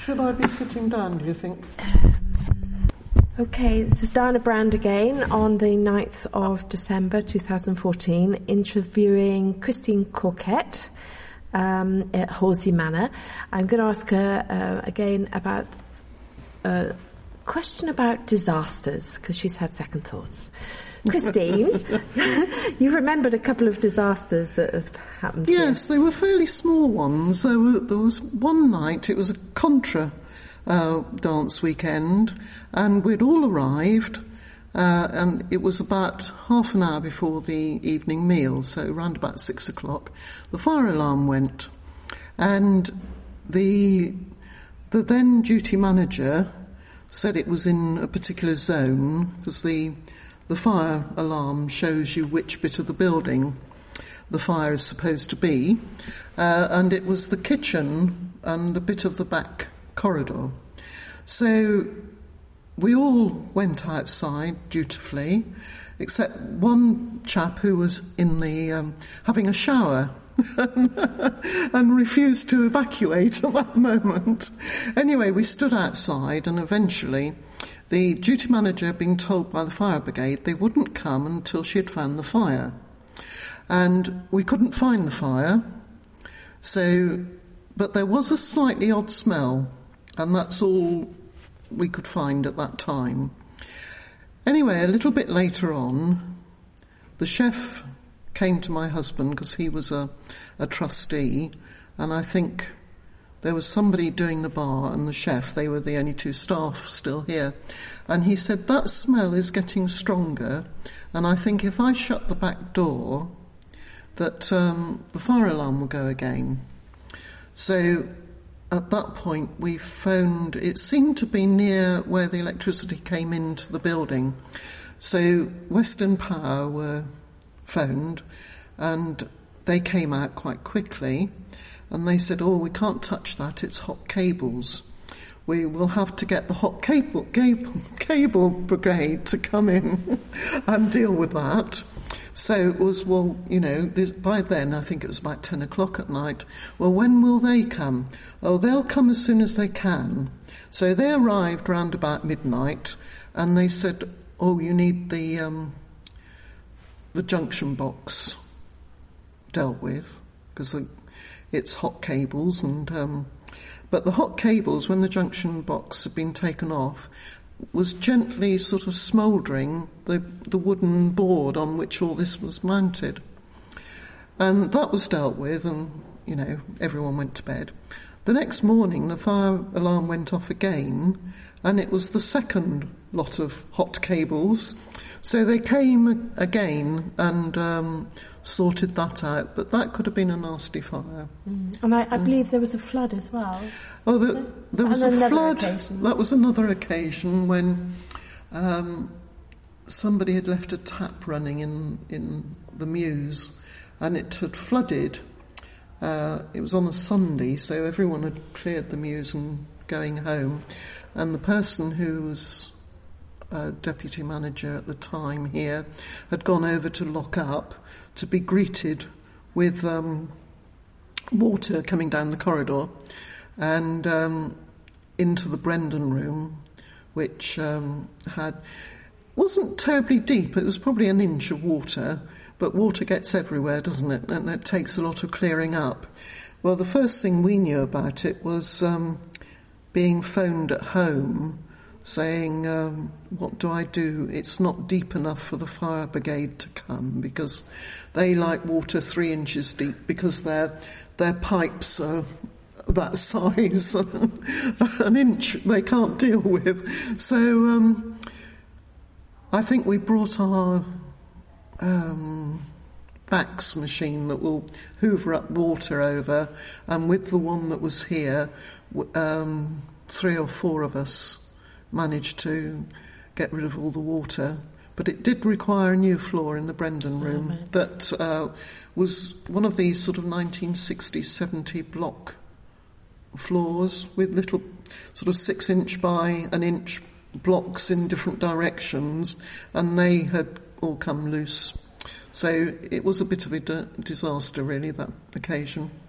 Should I be sitting down, do you think? Okay, this is Diana Brand again on the 9th of December 2014, interviewing Christine Corquette at Horsey Manor. I'm going to ask her again about a question about disasters, because she's had second thoughts. Christine, you remembered a couple of disasters that have happened here. Yes, they were fairly small ones. There was one night, it was a contra dance weekend, and we'd all arrived, and it was about half an hour before the evening meal, so around about 6 o'clock. The fire alarm went, and the then duty manager said it was in a particular zone, because the fire alarm shows you which bit of the building the fire is supposed to be, and it was the kitchen and a bit of the back corridor. So we all went outside dutifully, except one chap who was in the having a shower and refused to evacuate at that moment. Anyway, we stood outside, and eventually the duty manager had been told by the fire brigade they wouldn't come until she had found the fire. And we couldn't find the fire, but there was a slightly odd smell, and that's all we could find at that time. Anyway, a little bit later on, the chef came to my husband, because he was a trustee, and I think there was somebody doing the bar and the chef. They were the only two staff still here. And he said, that smell is getting stronger, and I think if I shut the back door, that the fire alarm will go again. So at that point we phoned, it seemed to be near where the electricity came into the building. So Western Power were phoned, and they came out quite quickly, and they said, oh, we can't touch that, it's hot cables. We will have to get the hot cable brigade to come in and deal with that. So it was, well, by then I think it was about 10 o'clock at night. Well, when will they come? Oh, they'll come as soon as they can. So they arrived round about midnight, and they said, oh, you need the junction box dealt with, because it's hot cables, and but the hot cables, when the junction box had been taken off, was gently sort of smouldering the wooden board on which all this was mounted. And that was dealt with, and, everyone went to bed. The next morning, the fire alarm went off again, and it was the second lot of hot cables. So they came again and sorted that out, but that could have been a nasty fire. And I believe there was a flood as well. Oh, there was a flood. Occasion. That was another occasion when somebody had left a tap running in the mews, and it had flooded. It was on a Sunday, so everyone had cleared the mews and going home, and the person who was deputy manager at the time here had gone over to lock up to be greeted with water coming down the corridor and into the Brendan room, which wasn't terribly deep. It was probably an inch of water, but water gets everywhere, doesn't it? And it takes a lot of clearing up. Well, the first thing we knew about it was being phoned at home saying, what do I do? It's not deep enough for the fire brigade to come, because they like water 3 inches deep, because their pipes are that size, an inch they can't deal with. So I think we brought our fax machine that will hoover up water over, and with the one that was here, 3 or 4 of us managed to get rid of all the water. But it did require a new floor in the Brendan room that was one of these sort of 1960s, 70 block floors with little sort of 6-inch by an inch blocks in different directions, and they had all come loose. So it was a bit of a disaster, really, that occasion.